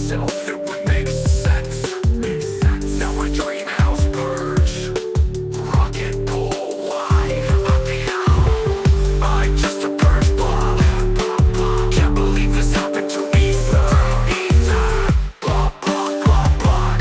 myself, it would make sense. Now my dream house purge, rocket pull life uphill. I just a purge block. Can't believe this happened to me. Block, block, block, block.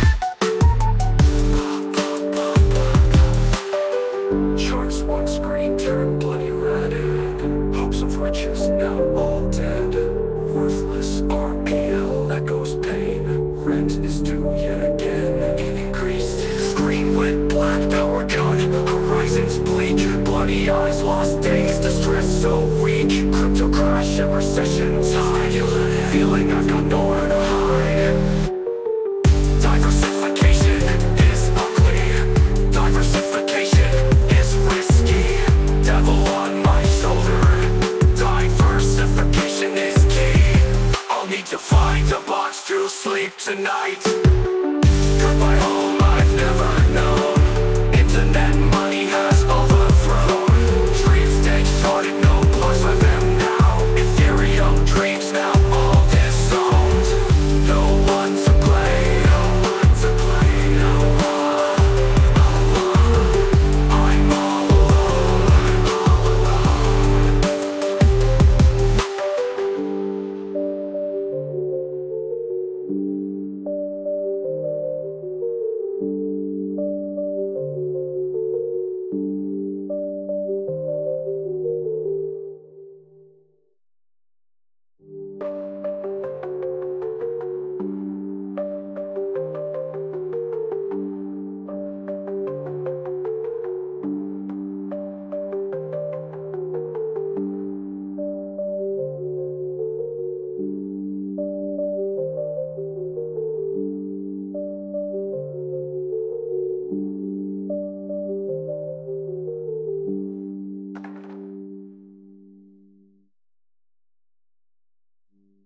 Charts one screen turn bloody red. Hopes of riches now all dead. Worthless RPL echoes pain. Rent is due yet again. Increased screen went black, power gun. Horizons bleak, bloody eyes, lost days. Distress so weak. Crypto crash and recession time. Feeling I've got no